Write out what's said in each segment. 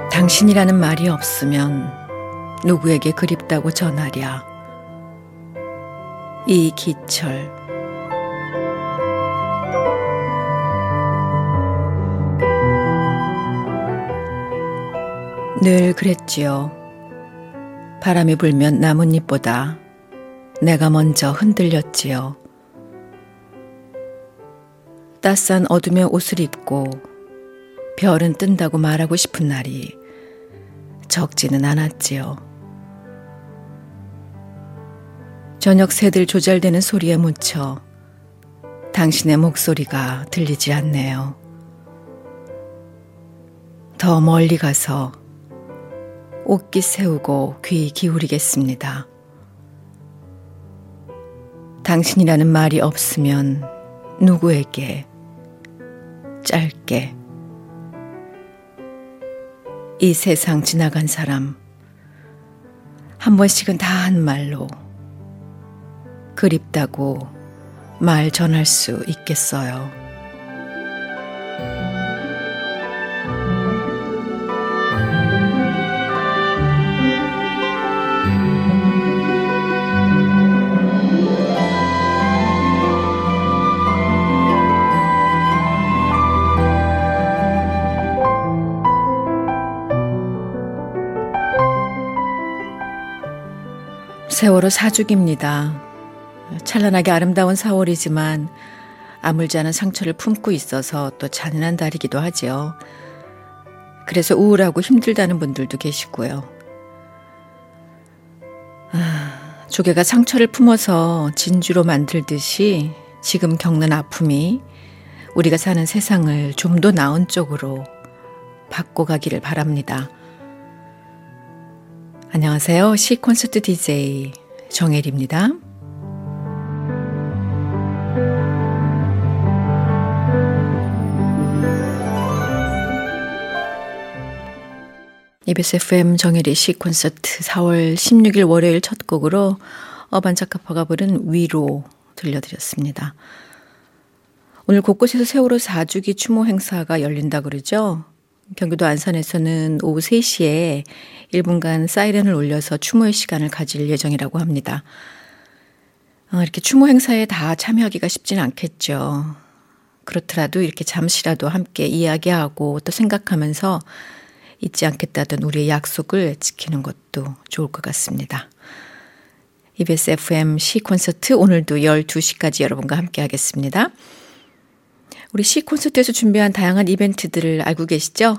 당신이라는 말이 없으면 누구에게 그립다고 전하랴. 이기철. 늘 그랬지요. 바람이 불면 나뭇잎보다 내가 먼저 흔들렸지요. 따스한 어둠의 옷을 입고 별은 뜬다고 말하고 싶은 날이 적지는 않았지요. 저녁 새들 조잘대는 소리에 묻혀 당신의 목소리가 들리지 않네요. 더 멀리 가서 옷깃 세우고 귀 기울이겠습니다. 당신이라는 말이 없으면 누구에게 짧게 이 세상 지나간 사람 한 번씩은 다 한 말로 그립다고 말 전할 수 있겠어요. 세월호 사주기입니다. 찬란하게 아름다운 4월이지만 아물지 않은 상처를 품고 있어서 또 잔인한 달이기도 하죠. 그래서 우울하고 힘들다는 분들도 계시고요. 조개가 상처를 품어서 진주로 만들듯이 지금 겪는 아픔이 우리가 사는 세상을 좀 더 나은 쪽으로 바꿔가기를 바랍니다. 안녕하세요. 시콘서트 DJ 정혜리입니다. EBS FM 정혜리 시콘서트 4월 16일 월요일 첫 곡으로 어반자카파가 부른 위로 들려드렸습니다. 오늘 곳곳에서 세월호 4주기 추모 행사가 열린다 그러죠. 경기도 안산에서는 오후 3시에 1분간 사이렌을 울려서 추모의 시간을 가질 예정이라고 합니다. 이렇게 추모 행사에 다 참여하기가 쉽지는 않겠죠. 그렇더라도 이렇게 잠시라도 함께 이야기하고 또 생각하면서 잊지 않겠다던 우리의 약속을 지키는 것도 좋을 것 같습니다. EBS FM 시콘서트 오늘도 12시까지 여러분과 함께 하겠습니다. 우리 시콘서트에서 준비한 다양한 이벤트들을 알고 계시죠?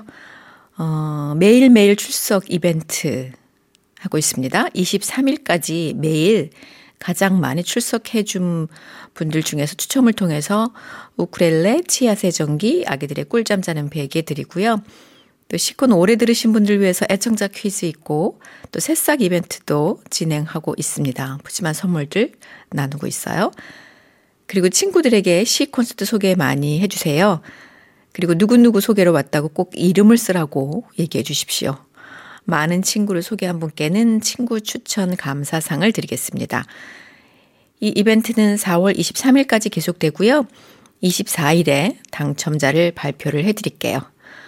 매일매일 출석 이벤트 하고 있습니다. 23일까지 매일 가장 많이 출석해 준 분들 중에서 추첨을 통해서 우쿨렐레, 치아 세정기, 아기들의 꿀잠 자는 베개 드리고요. 또 시콘 오래 들으신 분들 위해서 애청자 퀴즈 있고 또 새싹 이벤트도 진행하고 있습니다. 푸짐한 선물들 나누고 있어요. 그리고 친구들에게 시 콘서트 소개 많이 해주세요. 그리고 누구누구 소개로 왔다고 꼭 이름을 쓰라고 얘기해 주십시오. 많은 친구를 소개한 분께는 친구 추천 감사상을 드리겠습니다. 이 이벤트는 4월 23일까지 계속되고요. 24일에 당첨자를 발표를 해드릴게요.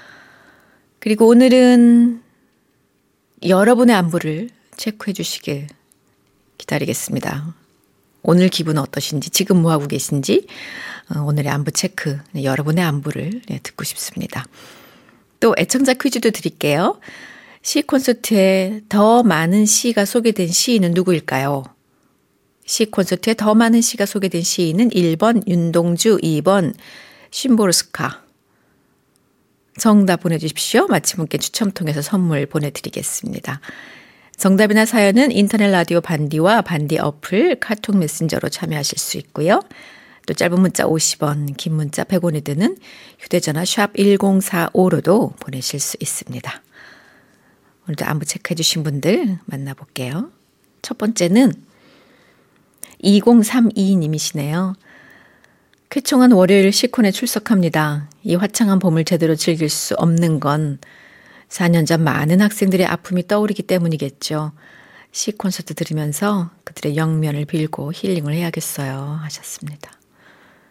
그리고 오늘은 여러분의 안부를 체크해 주시길 기다리겠습니다. 오늘 기분 어떠신지, 지금 뭐하고 계신지 오늘의 안부 체크, 여러분의 안부를 듣고 싶습니다. 또 애청자 퀴즈도 드릴게요. 시 콘서트에 더 많은 시가 소개된 시인은 누구일까요? 시 콘서트에 더 많은 시가 소개된 시인은 1번 윤동주, 2번 심보르스카. 정답 보내주십시오. 마침 분께 추첨 통해서 선물 보내드리겠습니다. 정답이나 사연은 인터넷 라디오 반디와 반디 어플 카톡 메신저로 참여하실 수 있고요. 또 짧은 문자 50원, 긴 문자 100원이 드는 휴대전화 샵 1045로도 보내실 수 있습니다. 오늘도 안부 체크해 주신 분들 만나볼게요. 첫 번째는 2032님이시네요. 쾌청한 월요일 시콘에 출석합니다. 이 화창한 봄을 제대로 즐길 수 없는 건 4년 전 많은 학생들의 아픔이 떠오르기 때문이겠죠. 시 콘서트 들으면서 그들의 영면을 빌고 힐링을 해야겠어요 하셨습니다.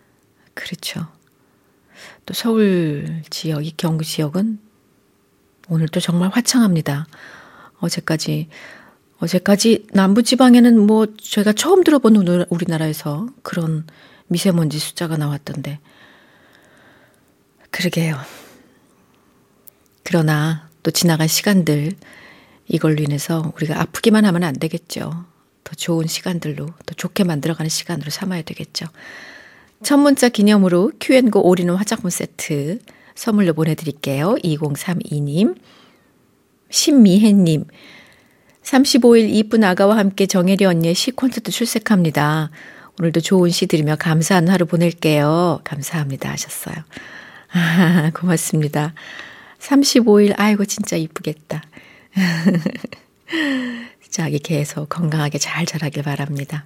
그렇죠. 또 서울 지역, 이 경기 지역은 오늘도 정말 화창합니다. 어제까지 남부지방에는 뭐 저희가 처음 들어본 우리나라에서 그런 미세먼지 숫자가 나왔던데. 그러게요. 그러나 또 지나간 시간들 이걸로 인해서 우리가 아프기만 하면 안 되겠죠. 더 좋은 시간들로 더 좋게 만들어가는 시간으로 삼아야 되겠죠. 첫 문자 기념으로 Q&고 올인원 화장품 세트 선물로 보내드릴게요. 2032님, 신미혜님, 35일 이쁜 아가와 함께 정혜리 언니의 시 콘서트 출석합니다. 오늘도 좋은 시 들으며 감사한 하루 보낼게요. 감사합니다 하셨어요. 고맙습니다. 35일 아이고 진짜 이쁘겠다. 자기 계속 건강하게 잘 자라길 바랍니다.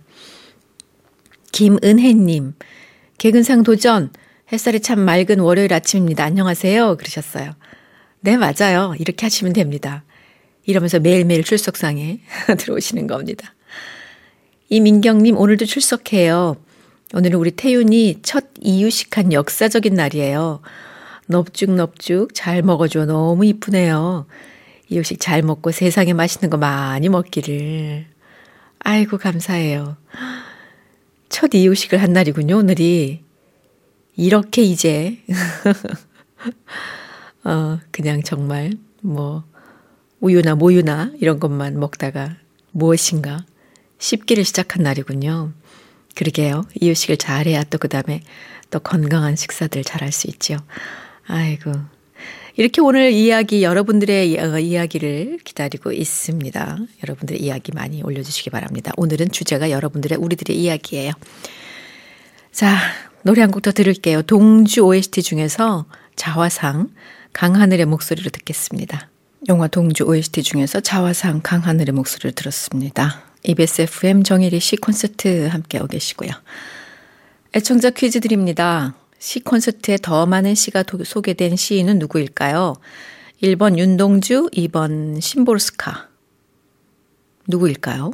김은혜님, 개근상 도전, 햇살이 참 맑은 월요일 아침입니다. 안녕하세요. 그러셨어요. 네, 맞아요. 이렇게 하시면 됩니다. 이러면서 매일매일 출석상에 들어오시는 겁니다. 이민경님, 오늘도 출석해요. 오늘은 우리 태윤이 첫 이유식한 역사적인 날이에요. 넙죽넙죽 잘 먹어줘. 너무 이쁘네요. 이유식 잘 먹고 세상에 맛있는 거 많이 먹기를. 아이고 감사해요. 첫 이유식을 한 날이군요, 오늘이. 이렇게 이제 그냥 정말 뭐 우유나 모유나 이런 것만 먹다가 무엇인가 씹기를 시작한 날이군요. 그러게요. 이유식을 잘해야 또 그다음에 또 건강한 식사들 잘할 수 있죠. 아이고. 이렇게 오늘 이야기 여러분들의 이야기를 기다리고 있습니다. 여러분들의 이야기 많이 올려주시기 바랍니다. 오늘은 주제가 우리들의 이야기예요. 자, 노래 한 곡 더 들을게요. 동주 OST 중에서 자화상 강하늘의 목소리로 듣겠습니다. 영화 동주 OST 중에서 자화상 강하늘의 목소리를 들었습니다. EBS FM 정혜리 시 콘서트 함께하고 계시고요. 애청자 퀴즈 드립니다. 시 콘서트에 더 많은 시가 소개된 시인은 누구일까요? 1번 윤동주, 2번 심보르스카. 누구일까요?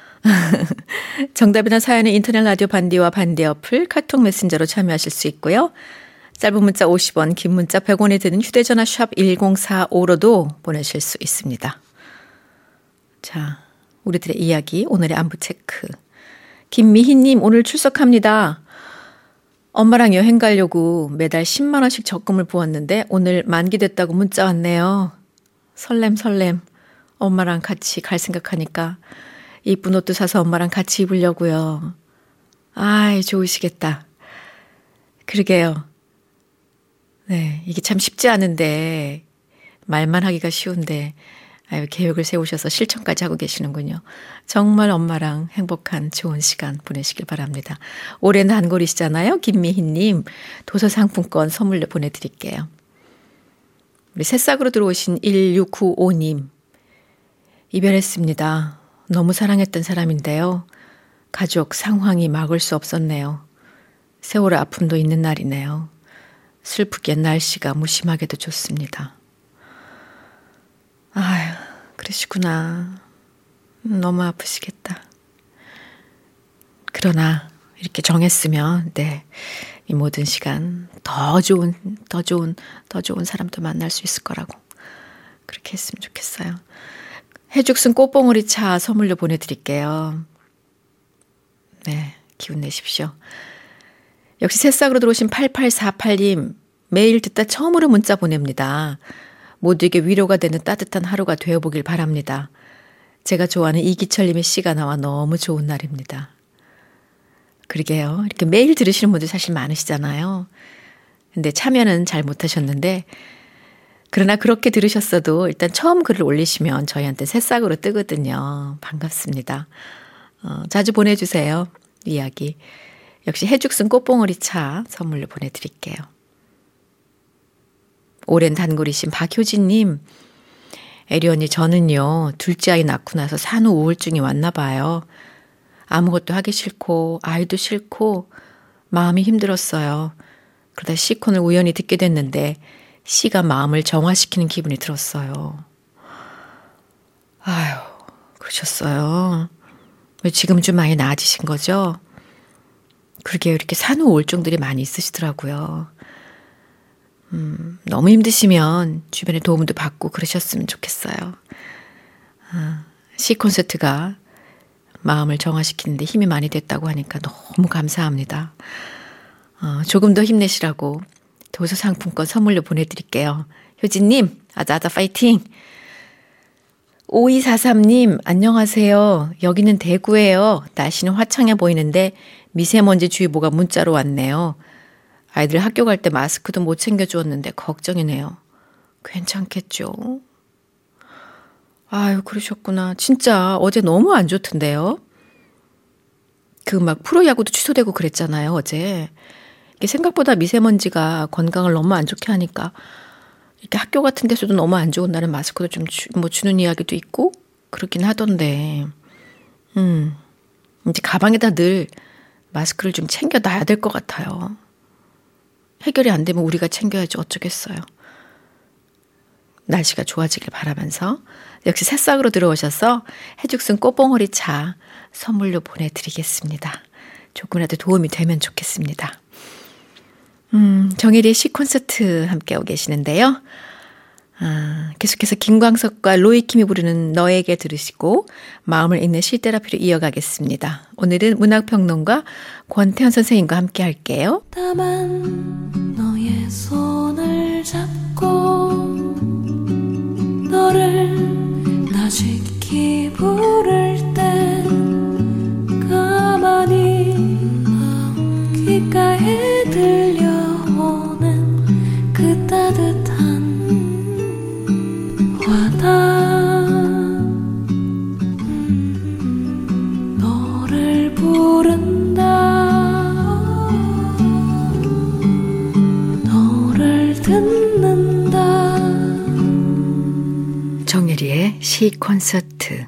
정답이나 사연은 인터넷 라디오 반디와 반디 어플 카톡 메신저로 참여하실 수 있고요. 짧은 문자 50원, 긴 문자 100원이 드는 휴대전화 샵 1045로도 보내실 수 있습니다. 자, 우리들의 이야기 오늘의 안부 체크. 김미희님, 오늘 출석합니다. 엄마랑 여행 가려고 매달 10만 원씩 적금을 부었는데 오늘 만기됐다고 문자 왔네요. 설렘. 엄마랑 같이 갈 생각하니까 이쁜 옷도 사서 엄마랑 같이 입으려고요. 아이, 좋으시겠다. 그러게요. 네, 이게 참 쉽지 않은데 말만 하기가 쉬운데 계획을 세우셔서 실천까지 하고 계시는군요. 정말 엄마랑 행복한 좋은 시간 보내시길 바랍니다. 올해는 단골이시잖아요. 김미희님, 도서상품권 선물로 보내드릴게요. 우리 새싹으로 들어오신 1695님, 이별했습니다. 너무 사랑했던 사람인데요. 가족 상황이 막을 수 없었네요. 세월의 아픔도 있는 날이네요. 슬프게 날씨가 무심하게도 좋습니다. 아휴, 그러시구나. 너무 아프시겠다. 그러나 이렇게 정했으면 이 모든 시간 더 좋은 사람도 만날 수 있을 거라고 그렇게 했으면 좋겠어요. 해죽순 꽃봉오리 차 선물로 보내드릴게요. 네, 기운 내십시오. 역시 새싹으로 들어오신 8848님, 매일 듣다 처음으로 문자 보냅니다. 모두에게 위로가 되는 따뜻한 하루가 되어보길 바랍니다. 제가 좋아하는 이기철님의 시가 나와 너무 좋은 날입니다. 그러게요. 이렇게 매일 들으시는 분들 사실 많으시잖아요. 근데 참여는 잘 못하셨는데 그러나 그렇게 들으셨어도 일단 처음 글을 올리시면 저희한테 새싹으로 뜨거든요. 반갑습니다. 자주 보내주세요. 이야기. 역시 해죽순 꽃봉오리 차 선물로 보내드릴게요. 오랜 단골이신 박효진님, 애리 언니 저는요 둘째 아이 낳고 나서 산후 우울증이 왔나 봐요. 아무것도 하기 싫고 아이도 싫고 마음이 힘들었어요. 그러다 시콘을 우연히 듣게 됐는데 시가 마음을 정화시키는 기분이 들었어요. 아유, 그러셨어요. 지금 좀 많이 나아지신 거죠? 그러게 이렇게 산후 우울증들이 많이 있으시더라고요. 너무 힘드시면 주변에 도움도 받고 그러셨으면 좋겠어요. 시 콘서트가 마음을 정화시키는데 힘이 많이 됐다고 하니까 너무 감사합니다. 조금 더 힘내시라고 도서 상품권 선물로 보내드릴게요. 효진님, 아자아자 파이팅! 5243님, 안녕하세요. 여기는 대구예요. 날씨는 화창해 보이는데 미세먼지 주의보가 문자로 왔네요. 아이들 학교 갈 때 마스크도 못 챙겨주었는데 걱정이네요. 괜찮겠죠? 아유, 그러셨구나. 진짜 어제 너무 안 좋던데요. 그 막 프로야구도 취소되고 그랬잖아요, 어제. 이게 생각보다 미세먼지가 건강을 너무 안 좋게 하니까 이렇게 학교 같은 데서도 너무 안 좋은 날은 마스크도 좀 주는 이야기도 있고 그렇긴 하던데. 이제 가방에다 늘 마스크를 좀 챙겨놔야 될 것 같아요. 해결이 안 되면 우리가 챙겨야지 어쩌겠어요. 날씨가 좋아지길 바라면서 역시 새싹으로 들어오셔서 해죽순 꽃봉오리 차 선물로 보내드리겠습니다. 조금이라도 도움이 되면 좋겠습니다. 정혜리의 시콘서트 함께하고 계시는데요. 계속해서 김광석과 로이킴이 부르는 너에게 들으시고 마음을 읽는 시테라피로 이어가겠습니다. 오늘은 문학평론가 권태현 선생님과 함께 할게요. 다만 너의 손을 잡고 너를 나직히 부를 때 가만히 귓가에 들려오는 그 따뜻한 와닿음 너를 부른다 너를 듣는다 정혜리의 시 콘서트.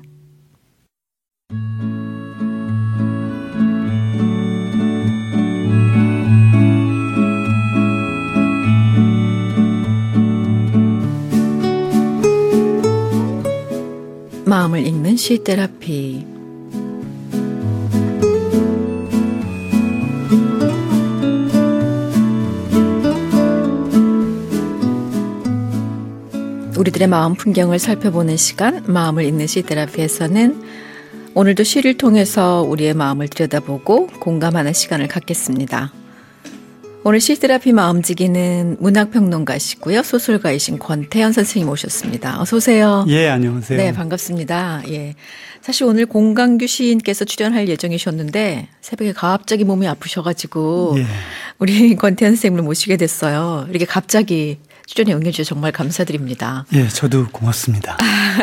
마음을 읽는 시테라피. 우리들의 마음 풍경을 살펴보는 시간, 마음을 읽는 시테라피에서는 오늘도 시를 통해서 우리의 마음을 들여다보고 공감하는 시간을 갖겠습니다. 오늘 시테라피 마음지기는 문학평론가시고요. 소설가이신 권태현 선생님 오셨습니다. 어서 오세요. 예, 안녕하세요. 네, 반갑습니다. 예. 사실 오늘 공강규 시인께서 출연할 예정이셨는데 새벽에 갑자기 몸이 아프셔가지고 예. 우리 권태현 선생님을 모시게 됐어요. 이렇게 갑자기 출연에 응해주셔서 정말 감사드립니다. 예, 저도 고맙습니다.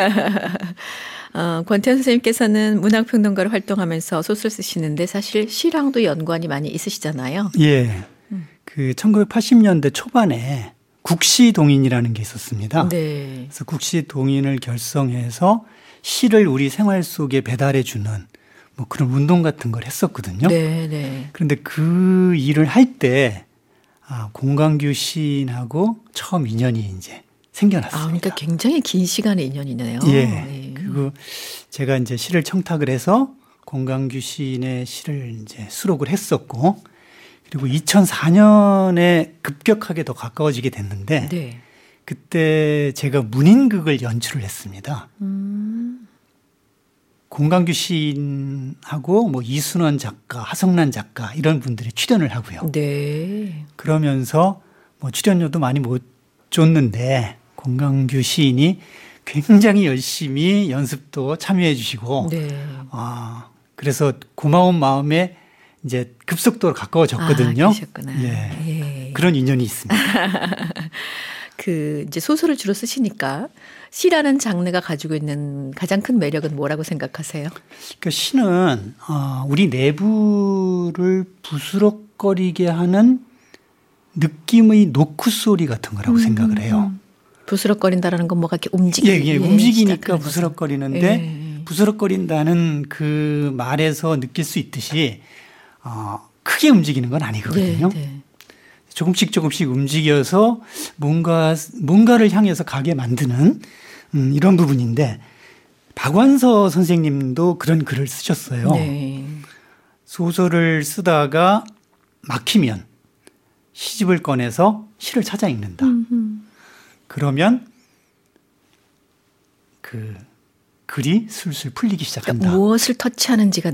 권태현 선생님께서는 문학평론가로 활동하면서 소설 쓰시는데 사실 시랑도 연관이 많이 있으시잖아요. 예. 그 1980년대 초반에 국시동인이라는 게 있었습니다. 네. 그래서 국시동인을 결성해서 시를 우리 생활 속에 배달해 주는 뭐 그런 운동 같은 걸 했었거든요. 네, 네. 그런데 그 일을 할 때 공강규 시인하고 처음 인연이 이제 생겨났습니다. 그러니까 굉장히 긴 시간의 인연이네요. 예. 네. 그리고 제가 이제 시를 청탁을 해서 공강규 시인의 시를 이제 수록을 했었고, 그리고 2004년에 급격하게 더 가까워지게 됐는데, 네. 그때 제가 문인극을 연출을 했습니다. 공강규 시인하고 뭐 이순원 작가, 하성란 작가 이런 분들이 출연을 하고요. 네. 그러면서 뭐 출연료도 많이 못 줬는데 공강규 시인이 굉장히 열심히 연습도 참여해 주시고, 네. 그래서 고마운 마음에 이제 급속도로 가까워졌거든요. 그러셨구나. 예. 예. 그런 인연이 있습니다. 이제 소설을 주로 쓰시니까 시라는 장르가 가지고 있는 가장 큰 매력은 뭐라고 생각하세요? 그러니까 시는 우리 내부를 부스럭거리게 하는 느낌의 노크 소리 같은 거라고 생각을 해요. 부스럭거린다라는 건 뭐가 이렇게 움직이는. 예, 움직이니까 부스럭거리는데 부스럭거린다는 그 말에서 느낄 수 있듯이 크게 움직이는 건 아니거든요. 네. 조금씩 움직여서 뭔가를 향해서 가게 만드는 이런 부분인데, 박완서 선생님도 그런 글을 쓰셨어요. 네. 소설을 쓰다가 막히면 시집을 꺼내서 시를 찾아 읽는다. 그러면 그 글이 술술 풀리기 시작한다. 그러니까 무엇을 터치하는지가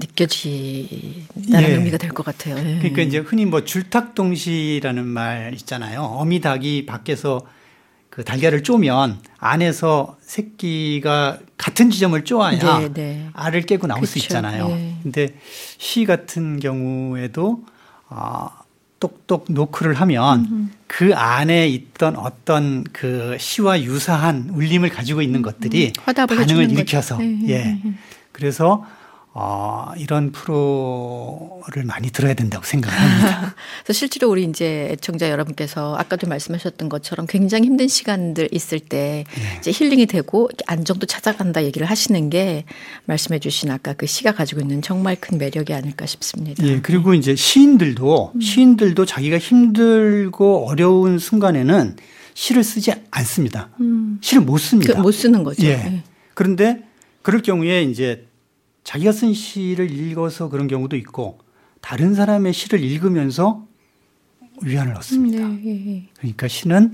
느껴진다는 예. 의미가 될 것 같아요. 예. 그러니까 이제 흔히 뭐 줄탁동시라는 말 있잖아요. 어미 닭이 밖에서 그 달걀을 쪼면 안에서 새끼가 같은 지점을 쪼아야 네, 네. 알을 깨고 나올 수 그쵸. 있잖아요. 예. 근데 시 같은 경우에도 똑똑 노크를 하면 그 안에 있던 어떤 그 시와 유사한 울림을 가지고 있는 것들이 화답을 반응을 해주는 일으켜서 거죠. 예. 그래서 이런 프로를 많이 들어야 된다고 생각합니다. 그래서 실제로 우리 이제 애청자 여러분께서 아까도 말씀하셨던 것처럼 굉장히 힘든 시간들 있을 때 예. 이제 힐링이 되고 안정도 찾아간다 얘기를 하시는 게 말씀해 주신 아까 그 시가 가지고 있는 정말 큰 매력이 아닐까 싶습니다. 예, 그리고 이제 시인들도 자기가 힘들고 어려운 순간에는 시를 쓰지 않습니다. 시를 못 씁니다. 못 쓰는 거죠. 예. 예. 그런데 그럴 경우에 이제 자기가 쓴 시를 읽어서 그런 경우도 있고 다른 사람의 시를 읽으면서 위안을 얻습니다. 네. 그러니까 시는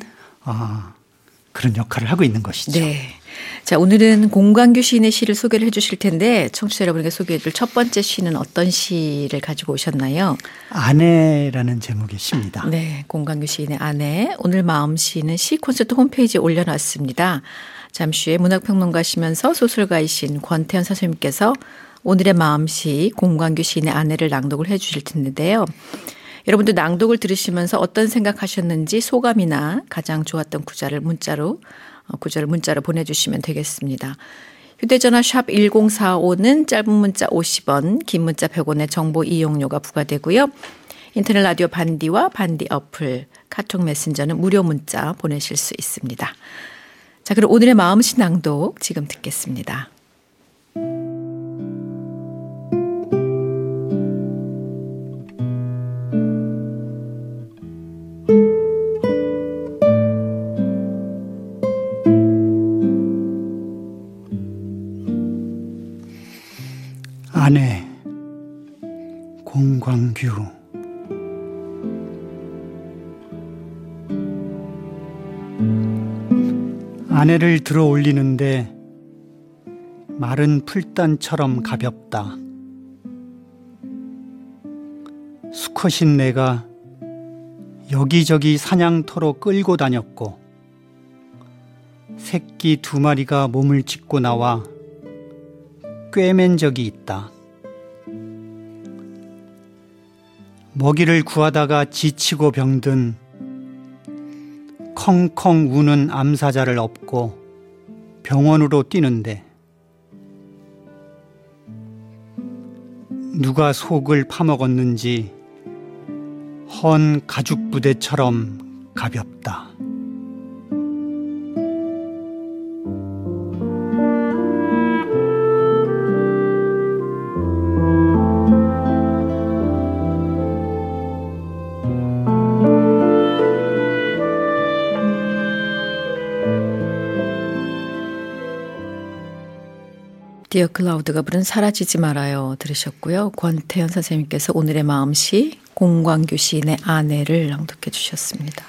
그런 역할을 하고 있는 것이죠. 네. 자, 오늘은 공광규 시인의 시를 소개를 해 주실 텐데 청취자 여러분에게 소개해 줄 첫 번째 시는 어떤 시를 가지고 오셨나요? 아내라는 제목의 시입니다. 네. 공광규 시인의 아내. 오늘 마음 시는 시 콘서트 홈페이지에 올려놨습니다. 잠시 후에 문학평론가시면서 소설가이신 권태현 선생님께서 오늘의 마음시 공광규 시인의 아내를 낭독을 해 주실 텐데요. 여러분도 낭독을 들으시면서 어떤 생각하셨는지 소감이나 가장 좋았던 구절을 문자로 보내주시면 되겠습니다. 휴대전화 샵 1045는 짧은 문자 50원, 긴 문자 100원의 정보 이용료가 부과되고요. 인터넷 라디오 반디와 반디 어플, 카톡 메신저는 무료 문자 보내실 수 있습니다. 자, 그럼 오늘의 마음시 낭독 지금 듣겠습니다. 아내 공광규. 아내를 들어 올리는데 마른 풀단처럼 가볍다. 수컷인 내가 여기저기 사냥터로 끌고 다녔고 새끼 2마리가 몸을 찢고 나와 꿰맨 적이 있다. 먹이를 구하다가 지치고 병든 컹컹 우는 암사자를 업고 병원으로 뛰는데 누가 속을 파먹었는지 헌 가죽 부대처럼 가볍다. 디어 클라우드가 부른 사라지지 말아요 들으셨고요. 권태현 선생님께서 오늘의 마음시 공광규 시인의 아내를 낭독해 주셨습니다.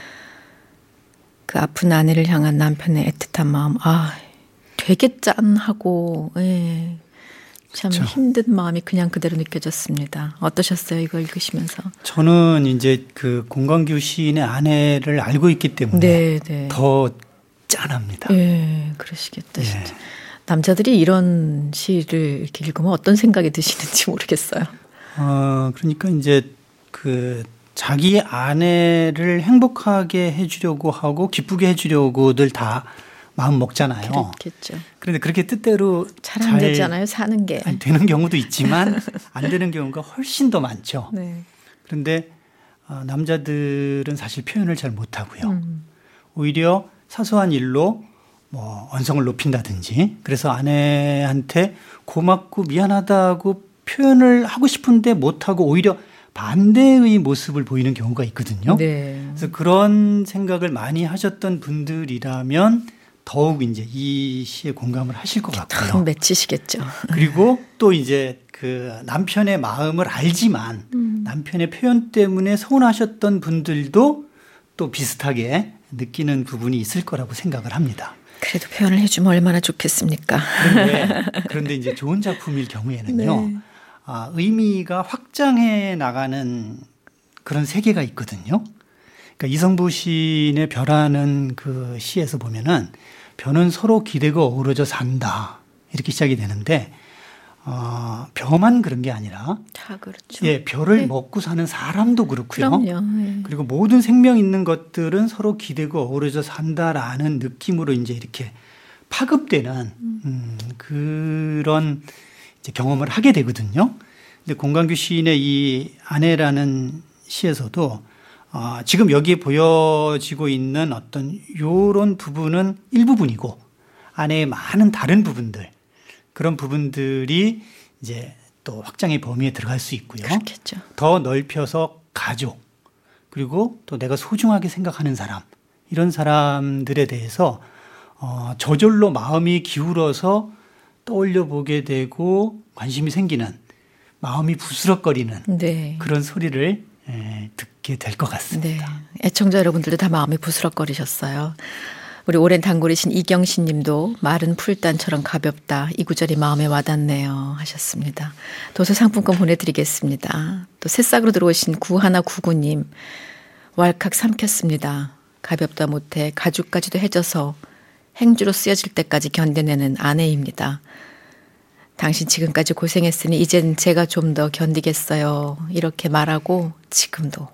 그 아픈 아내를 향한 남편의 애틋한 마음, 되게 짠하고 참 그렇죠. 힘든 마음이 그냥 그대로 느껴졌습니다. 어떠셨어요? 이거 읽으시면서? 저는 이제 그 공광규 시인의 아내를 알고 있기 때문에 네. 더 짠합니다. 예, 그러시겠다 예. 진짜. 남자들이 이런 시를 이렇게 읽으면 어떤 생각이 드시는지 모르겠어요. 그러니까 이제 그 자기 아내를 행복하게 해주려고 하고 기쁘게 해주려고들 다 마음 먹잖아요. 그렇겠죠. 그런데 그렇게 뜻대로 잘 안 되잖아요, 사는 게. 안 되는 경우도 있지만 안 되는 경우가 훨씬 더 많죠. 네. 그런데 남자들은 사실 표현을 잘 못하고요. 오히려 사소한 일로 뭐 언성을 높인다든지 그래서 아내한테 고맙고 미안하다고 표현을 하고 싶은데 못하고 오히려 반대의 모습을 보이는 경우가 있거든요. 네. 그래서 그런 생각을 많이 하셨던 분들이라면 더욱 이제 이 시에 공감을 하실 것 같고요. 참 맺히시겠죠. 그리고 또 이제 그 남편의 마음을 알지만 남편의 표현 때문에 서운하셨던 분들도 또 비슷하게 느끼는 부분이 있을 거라고 생각을 합니다. 그래도 표현을 해주면 얼마나 좋겠습니까? 그런데 이제 좋은 작품일 경우에는요. 네. 의미가 확장해 나가는 그런 세계가 있거든요. 그러니까 이성부 시인의 벼라는 그 시에서 보면은 벼는 서로 기대고 어우러져 산다. 이렇게 시작이 되는데 벼만 그런 게 아니라 다 그렇죠. 예, 벼를 네. 먹고 사는 사람도 그렇고요. 그럼요. 네. 그리고 모든 생명 있는 것들은 서로 기대고 어우러져 산다라는 느낌으로 이제 이렇게 파급되는 그런 이제 경험을 하게 되거든요. 근데 공강규 시인의 이 아내라는 시에서도 지금 여기에 보여지고 있는 어떤 요런 부분은 일부분이고 아내의 많은 다른 부분들 그런 부분들이 이제 또 확장의 범위에 들어갈 수 있고요. 그렇겠죠. 더 넓혀서 가족 그리고 또 내가 소중하게 생각하는 사람 이런 사람들에 대해서 저절로 마음이 기울어서 떠올려 보게 되고 관심이 생기는 마음이 부스럭거리는 네. 그런 소리를 듣게 될 것 같습니다. 네. 애청자 여러분들도 다 마음이 부스럭거리셨어요. 우리 오랜 단골이신 이경신 님도 마른 풀단처럼 가볍다. 이 구절이 마음에 와닿네요 하셨습니다. 도서 상품권 보내드리겠습니다. 또 새싹으로 들어오신 9199님 왈칵 삼켰습니다. 가볍다 못해 가죽까지도 해져서 행주로 쓰여질 때까지 견뎌내는 아내입니다. 당신 지금까지 고생했으니 이젠 제가 좀 더 견디겠어요. 이렇게 말하고 지금도.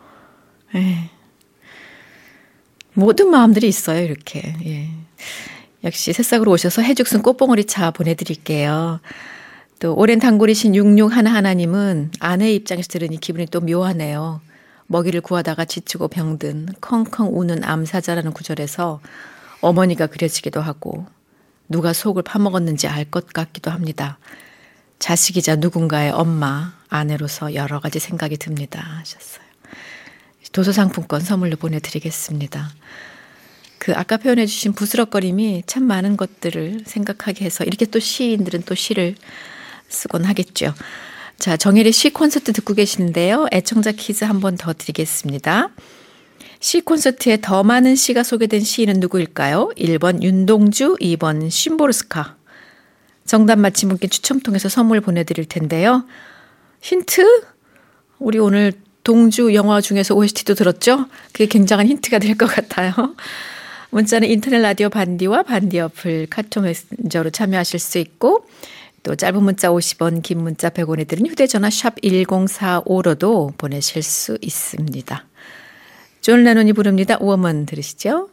모든 마음들이 있어요. 이렇게. 예. 역시 새싹으로 오셔서 해죽순 꽃봉오리 차 보내드릴게요. 또 오랜 단골이신 6611님은 아내의 입장에서 들으니 기분이 또 묘하네요. 먹이를 구하다가 지치고 병든 컹컹 우는 암사자라는 구절에서 어머니가 그려지기도 하고 누가 속을 파먹었는지 알 것 같기도 합니다. 자식이자 누군가의 엄마, 아내로서 여러 가지 생각이 듭니다 하셨어요. 도서상품권 선물로 보내드리겠습니다. 그 아까 표현해 주신 부스럭거림이 참 많은 것들을 생각하게 해서 이렇게 또 시인들은 또 시를 쓰곤 하겠죠. 자, 정혜리 시 콘서트 듣고 계시는데요. 애청자 퀴즈 한 번 더 드리겠습니다. 시 콘서트에 더 많은 시가 소개된 시인은 누구일까요? 1번 윤동주, 2번 쉼보르스카. 정답 맞힌 분께 추첨 통해서 선물 보내드릴 텐데요. 힌트? 우리 오늘 동주 영화 중에서 OST도 들었죠? 그게 굉장한 힌트가 될 것 같아요. 문자는 인터넷 라디오 반디와 반디 어플 카톡 메신저로 참여하실 수 있고 또 짧은 문자 50원, 긴 문자 100원에 드린 휴대전화 샵 1045로도 보내실 수 있습니다. 존 레논이 부릅니다. 워먼 들으시죠?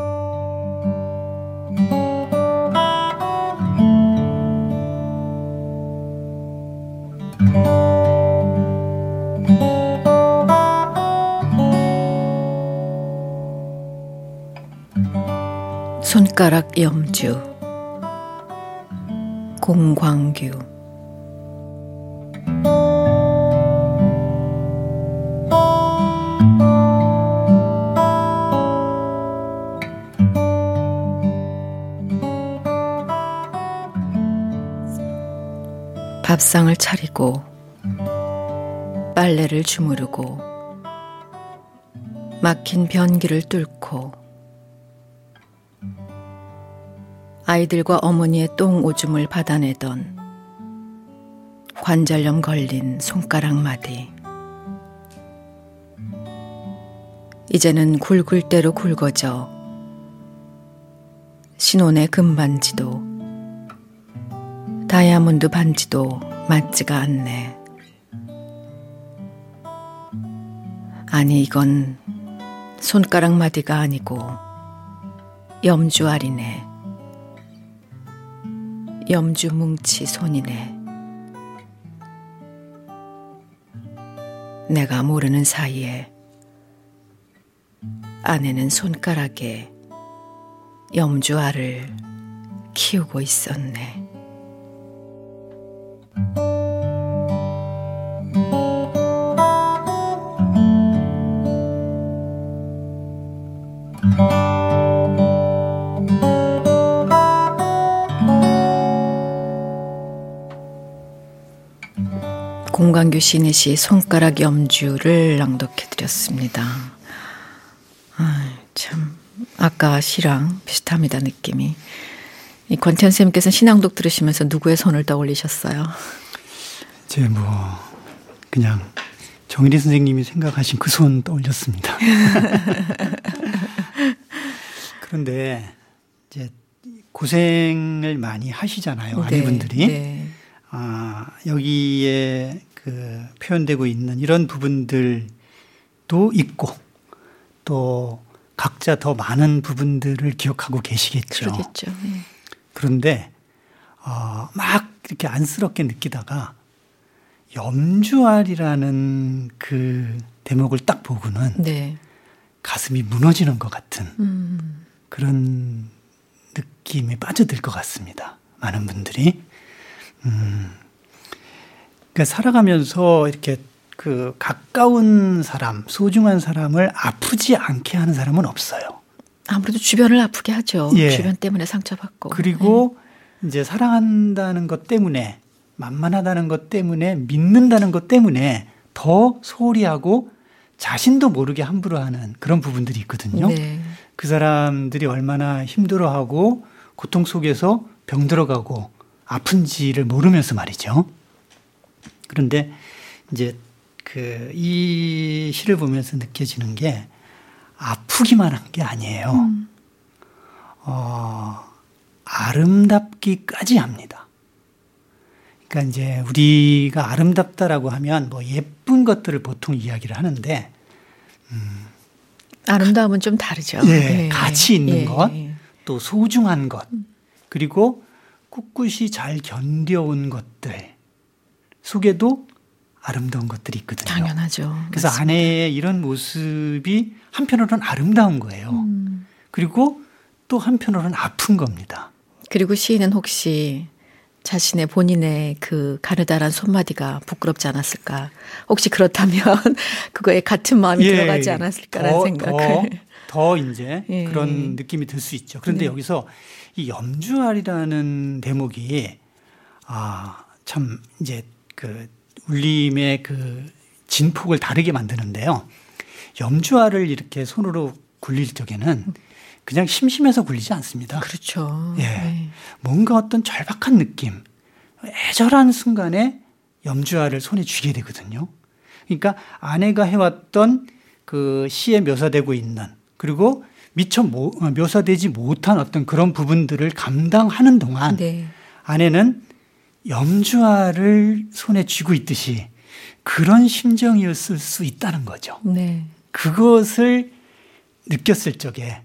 손가락 염주 공광규. 밥상을 차리고 빨래를 주무르고 막힌 변기를 뚫고 아이들과 어머니의 똥 오줌을 받아내던 관절염 걸린 손가락 마디. 이제는 굵을 대로 굵어져 신혼의 금반지도 다이아몬드 반지도 맞지가 않네. 아니 이건 손가락 마디가 아니고 염주알이네. 염주 뭉치 손이네. 내가 모르는 사이에 아내는 손가락에 염주알을 키우고 있었네. 공강규 시인의 시 손가락 염주를 낭독해드렸습니다. 참 아까 시랑 비슷합니다. 느낌이. 이 권태현 선생님께서는 시낭독 들으시면서 누구의 손을 떠올리셨어요? 제 그냥 정일희 선생님이 생각하신 그 손 떠올렸습니다. 그런데 이제 고생을 많이 하시잖아요. 아내분들이. 네. 여기에 그 표현되고 있는 이런 부분들도 있고 또 각자 더 많은 부분들을 기억하고 계시겠죠. 그러겠죠. 네. 그런데 막 이렇게 안쓰럽게 느끼다가 염주알이라는 그 대목을 딱 보고는 네. 가슴이 무너지는 것 같은 그런 느낌에 빠져들 것 같습니다. 많은 분들이. 그러니까 살아가면서 이렇게 그 가까운 사람, 소중한 사람을 아프지 않게 하는 사람은 없어요. 아무래도 주변을 아프게 하죠. 예. 주변 때문에 상처받고. 그리고 이제 사랑한다는 것 때문에, 만만하다는 것 때문에, 믿는다는 것 때문에 더 소홀히 하고 자신도 모르게 함부로 하는 그런 부분들이 있거든요. 네. 그 사람들이 얼마나 힘들어하고 고통 속에서 병들어가고 아픈지를 모르면서 말이죠. 그런데 이제 이 시를 보면서 느껴지는 게 아프기만 한 게 아니에요. 아름답기까지 합니다. 그러니까 이제 우리가 아름답다라고 하면 뭐 예쁜 것들을 보통 이야기를 하는데, 아름다움은 좀 다르죠. 예, 가치 있는 것, 예. 또 소중한 것, 그리고 꿋꿋이 잘 견뎌온 것들 속에도 아름다운 것들이 있거든요. 당연하죠. 그래서 맞습니다. 아내의 이런 모습이 한편으로는 아름다운 거예요. 그리고 또 한편으로는 아픈 겁니다. 그리고 시인은 혹시 자신의 본인의 그 가느다란 손마디가 부끄럽지 않았을까? 혹시 그렇다면 그거에 같은 마음이 들어가지 않았을까라는 생각을. 더 이제 예. 그런 느낌이 들 수 있죠. 그런데 네. 여기서 이 염주알이라는 대목이 참 이제 그 울림의 그 진폭을 다르게 만드는데요. 염주알을 이렇게 손으로 굴릴 적에는 그냥 심심해서 굴리지 않습니다. 그렇죠. 예. 네. 뭔가 어떤 절박한 느낌, 애절한 순간에 염주알을 손에 쥐게 되거든요. 그러니까 아내가 해왔던 그 시에 묘사되고 있는, 그리고 미처 묘사되지 못한 어떤 그런 부분들을 감당하는 동안 네. 아내는 염주알을 손에 쥐고 있듯이 그런 심정이었을 수 있다는 거죠. 네. 그것을 느꼈을 적에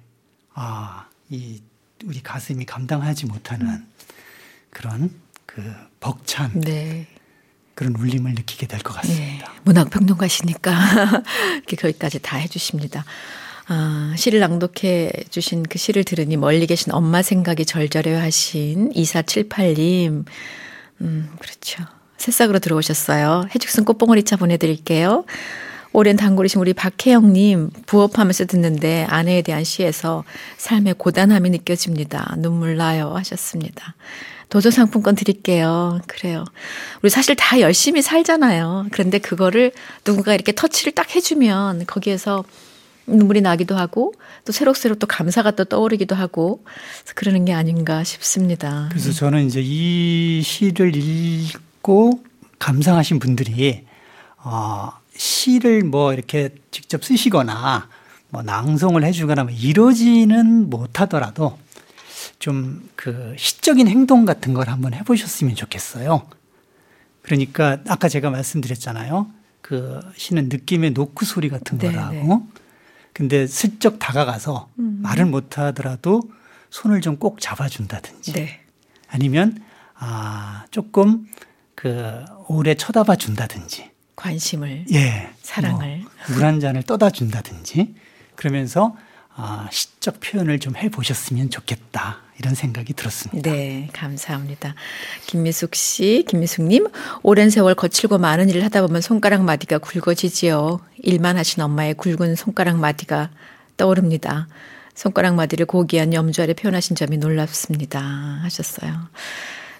우리 가슴이 감당하지 못하는 그런 그 벅찬 네. 그런 울림을 느끼게 될 것 같습니다. 네. 문학평론가시니까 이렇게 거기까지 다 해주십니다. 시를 낭독해 주신 그 시를 들으니 멀리 계신 엄마 생각이 절절해 하신 2478님. 그렇죠. 새싹으로 들어오셨어요. 해죽순 꽃봉오리차 보내드릴게요. 오랜 단골이신 우리 박혜영님, 부업하면서 듣는데 아내에 대한 시에서 삶의 고단함이 느껴집니다. 눈물 나요 하셨습니다. 도전 상품권 드릴게요. 그래요. 우리 사실 다 열심히 살잖아요. 그런데 그거를 누군가 이렇게 터치를 딱 해주면 거기에서 눈물이 나기도 하고 또 새록새록 또 감사가 또 떠오르기도 하고 그러는 게 아닌가 싶습니다. 그래서 저는 이제 이 시를 읽고 감상하신 분들이 시를 뭐 이렇게 직접 쓰시거나 뭐 낭송을 해주거나 뭐 이러지는 못하더라도 좀 그 시적인 행동 같은 걸 한번 해보셨으면 좋겠어요. 그러니까 아까 제가 말씀드렸잖아요. 그 시는 느낌의 노크 소리 같은 거라고. 근데 슬쩍 다가가서 말을 못하더라도 손을 좀 꼭 잡아준다든지. 네. 아니면 조금 그 오래 쳐다봐 준다든지. 관심을, 예, 사랑을. 물 한 잔을 떠다 준다든지. 그러면서 시적 표현을 좀 해보셨으면 좋겠다 이런 생각이 들었습니다. 네, 감사합니다. 김미숙 씨, 김미숙님, 오랜 세월 거칠고 많은 일을 하다 보면 손가락 마디가 굵어지지요. 일만 하신 엄마의 굵은 손가락 마디가 떠오릅니다. 손가락 마디를 고귀한 염주알에 표현하신 점이 놀랍습니다. 하셨어요.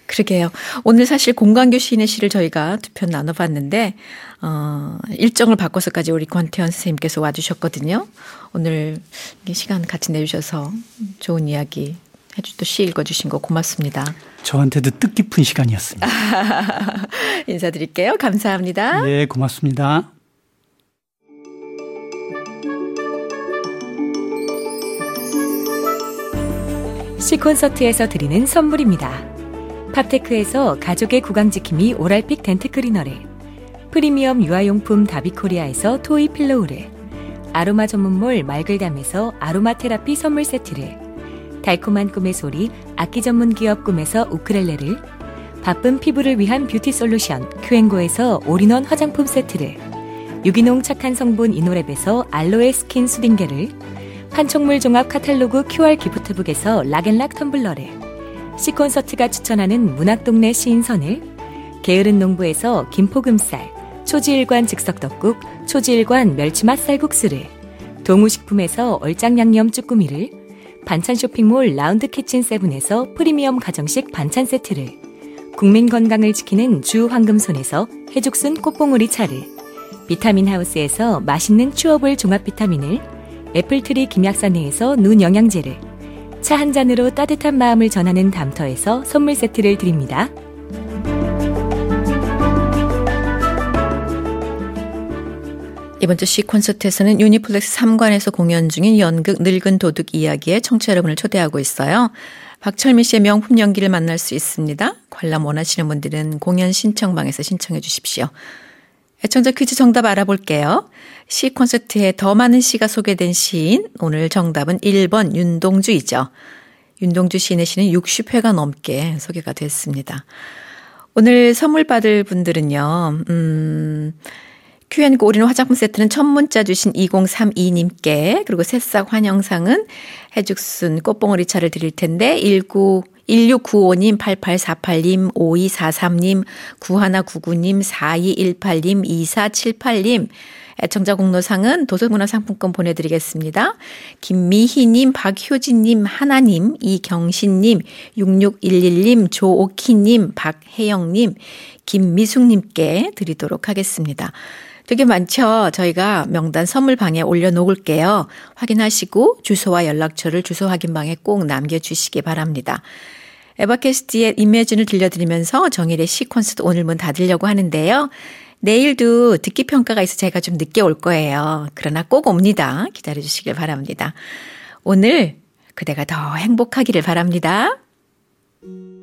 그러게요. 오늘 사실 공강규 시인의 시를 저희가 두 편 나눠봤는데 일정을 바꿔서까지 우리 권태현 선생님께서 와주셨거든요. 오늘 시간 같이 내주셔서 좋은 이야기 또 시 읽어주신 거 고맙습니다. 저한테도 뜻깊은 시간이었습니다. 인사드릴게요. 감사합니다. 네, 고맙습니다. 시 콘서트에서 드리는 선물입니다. 팝테크에서 가족의 구강지킴이 오랄픽 덴트 클리너를, 프리미엄 유아용품 다비코리아에서 토이 필로우를, 아로마 전문몰 말글담에서 아로마 테라피 선물 세트를, 달콤한 꿈의 소리 악기 전문 기업 꿈에서 우크렐레를, 바쁜 피부를 위한 뷰티 솔루션 큐앤고에서 올인원 화장품 세트를, 유기농 착한 성분 이노랩에서 알로에 스킨 수딩게를, 판촉물 종합 카탈로그 QR 기프트북에서 락앤락 텀블러를, 시콘서트가 추천하는 문학동네 시인선을, 게으른 농부에서 김포금쌀, 초지일관 즉석떡국, 초지일관 멸치맛 쌀국수를, 동우식품에서 얼짱양념 쭈꾸미를, 반찬 쇼핑몰 라운드 키친 세븐에서 프리미엄 가정식 반찬 세트를, 국민 건강을 지키는 주 황금손에서 해죽순 꽃봉오리 차를, 비타민 하우스에서 맛있는 추어볼 종합 비타민을, 애플트리 김약사내에서 눈 영양제를, 차 한 잔으로 따뜻한 마음을 전하는 담터에서 선물 세트를 드립니다. 이번 주 시 콘서트에서는 유니플렉스 3관에서 공연 중인 연극 늙은 도둑 이야기에 청취자 여러분을 초대하고 있어요. 박철미 씨의 명품 연기를 만날 수 있습니다. 관람 원하시는 분들은 공연 신청방에서 신청해 주십시오. 애청자 퀴즈 정답 알아볼게요. 시 콘서트에 더 많은 시가 소개된 시인, 오늘 정답은 1번 윤동주이죠. 윤동주 시인의 시는 60회가 넘게 소개가 됐습니다. 오늘 선물 받을 분들은요. Q&Go 올인원 화장품 세트는 첫 문자 주신 2032님께, 그리고 새싹 환영상은 해죽순 꽃봉오리 차를 드릴 텐데 1695님, 8848님, 5243님, 9199님, 4218님, 2478님, 애청자 공로상은 도서문화상품권 보내드리겠습니다. 김미희님, 박효진님, 하나님, 이경신님, 6611님, 조오키님, 박혜영님, 김미숙님께 드리도록 하겠습니다. 되게 많죠? 저희가 명단 선물방에 올려놓을게요. 확인하시고 주소와 연락처를 주소 확인방에 꼭 남겨주시기 바랍니다. 에바캐스트의 이매진을 들려드리면서 정일의 시 콘서트 오늘 문 닫으려고 하는데요. 내일도 듣기 평가가 있어 제가 좀 늦게 올 거예요. 그러나 꼭 옵니다. 기다려주시길 바랍니다. 오늘 그대가 더 행복하기를 바랍니다.